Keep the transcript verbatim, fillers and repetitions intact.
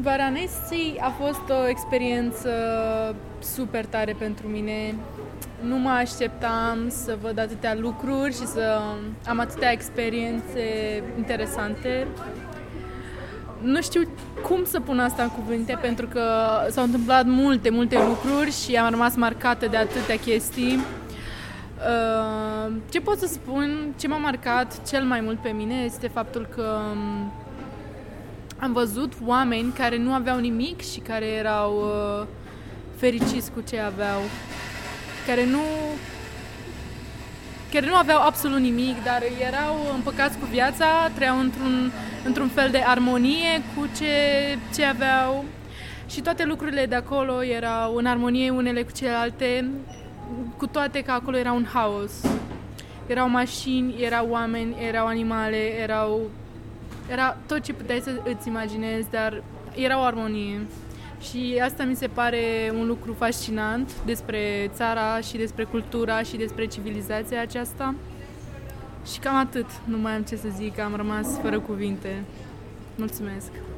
Varanasi a fost o experiență super tare pentru mine. Nu mă așteptam să văd atâtea lucruri și să am atâtea experiențe interesante. Nu știu cum să pun asta în cuvinte, pentru că s-au întâmplat multe, multe lucruri și am rămas marcată de atâtea chestii. Ce pot să spun, ce m-a marcat cel mai mult pe mine este faptul că am văzut oameni care nu aveau nimic și care erau fericiți cu ce aveau, care nu, care nu aveau absolut nimic, dar erau împăcați cu viața, trăiau într-un, într-un fel de armonie cu ce, ce aveau și toate lucrurile de acolo erau în armonie unele cu celelalte, cu toate că acolo era un haos. Erau mașini, erau oameni, erau animale, erau, era tot ce puteai să îți imaginezi, dar era o armonie. Și asta mi se pare un lucru fascinant despre țara și despre cultura și despre civilizația aceasta. Și cam atât, nu mai am ce să zic, am rămas fără cuvinte. Mulțumesc!